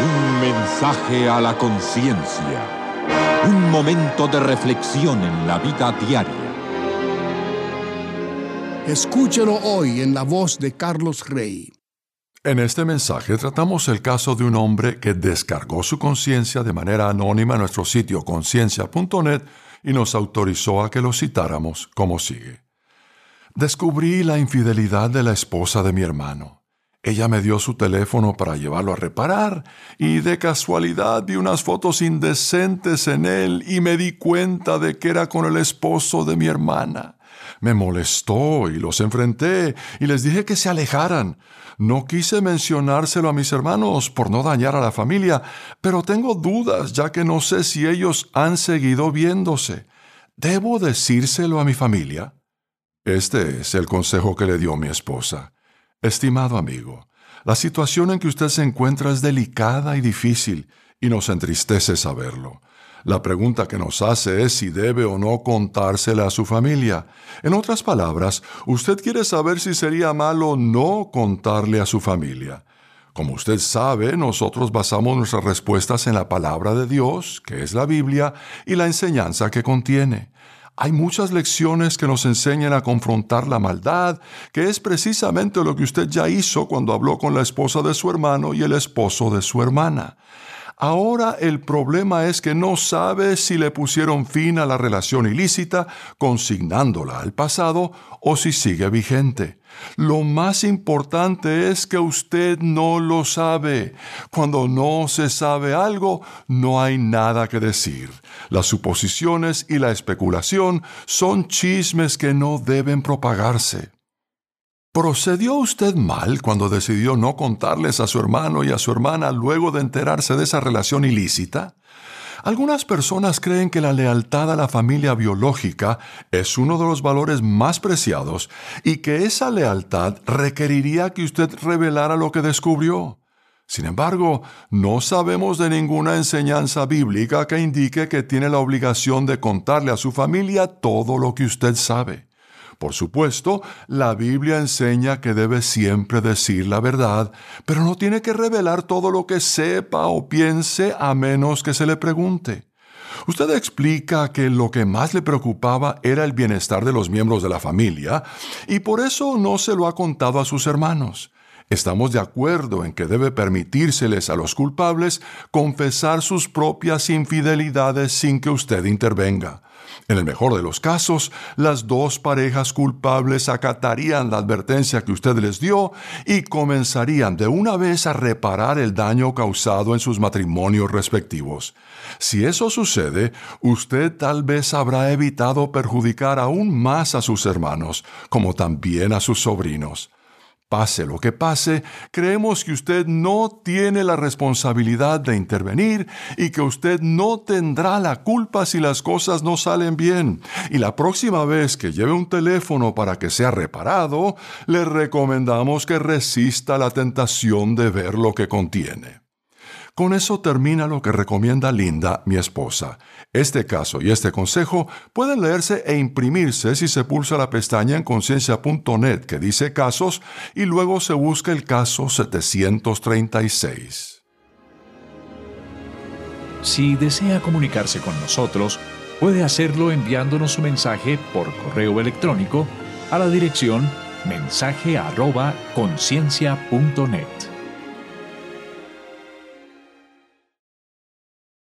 Un mensaje a la conciencia. Un momento de reflexión en la vida diaria. Escúchelo hoy en la voz de Carlos Rey. En este mensaje tratamos el caso de un hombre que descargó su conciencia de manera anónima en nuestro sitio conciencia.net y nos autorizó a que lo citáramos como sigue. Descubrí la infidelidad de la esposa de mi hermano. Ella me dio su teléfono para llevarlo a reparar y de casualidad vi unas fotos indecentes en él y me di cuenta de que era con el esposo de mi hermana. Me molestó y los enfrenté y les dije que se alejaran. No quise mencionárselo a mis hermanos por no dañar a la familia, pero tengo dudas ya que no sé si ellos han seguido viéndose. ¿Debo decírselo a mi familia? Este es el consejo que le dio mi esposa. Estimado amigo, la situación en que usted se encuentra es delicada y difícil y nos entristece saberlo. La pregunta que nos hace es si debe o no contársela a su familia. En otras palabras, usted quiere saber si sería malo no contarle a su familia. Como usted sabe, nosotros basamos nuestras respuestas en la palabra de Dios, que es la Biblia, y la enseñanza que contiene. Hay muchas lecciones que nos enseñan a confrontar la maldad, que es precisamente lo que usted ya hizo cuando habló con la esposa de su hermano y el esposo de su hermana. Ahora el problema es que no sabe si le pusieron fin a la relación ilícita, consignándola al pasado, o si sigue vigente. Lo más importante es que usted no lo sabe. Cuando no se sabe algo, no hay nada que decir. Las suposiciones y la especulación son chismes que no deben propagarse. ¿Procedió usted mal cuando decidió no contarles a su hermano y a su hermana luego de enterarse de esa relación ilícita? Algunas personas creen que la lealtad a la familia biológica es uno de los valores más preciados y que esa lealtad requeriría que usted revelara lo que descubrió. Sin embargo, no sabemos de ninguna enseñanza bíblica que indique que tiene la obligación de contarle a su familia todo lo que usted sabe. Por supuesto, la Biblia enseña que debe siempre decir la verdad, pero no tiene que revelar todo lo que sepa o piense a menos que se le pregunte. Usted explica que lo que más le preocupaba era el bienestar de los miembros de la familia y por eso no se lo ha contado a sus hermanos. Estamos de acuerdo en que debe permitírseles a los culpables confesar sus propias infidelidades sin que usted intervenga. En el mejor de los casos, las dos parejas culpables acatarían la advertencia que usted les dio y comenzarían de una vez a reparar el daño causado en sus matrimonios respectivos. Si eso sucede, usted tal vez habrá evitado perjudicar aún más a sus hermanos, como también a sus sobrinos. Pase lo que pase, creemos que usted no tiene la responsabilidad de intervenir y que usted no tendrá la culpa si las cosas no salen bien. Y la próxima vez que lleve un teléfono para que sea reparado, le recomendamos que resista la tentación de ver lo que contiene. Con eso termina lo que recomienda Linda, mi esposa. Este caso y este consejo pueden leerse e imprimirse si se pulsa la pestaña en conciencia.net que dice casos y luego se busca el caso 736. Si desea comunicarse con nosotros, puede hacerlo enviándonos su mensaje por correo electrónico a la dirección mensaje@conciencia.net.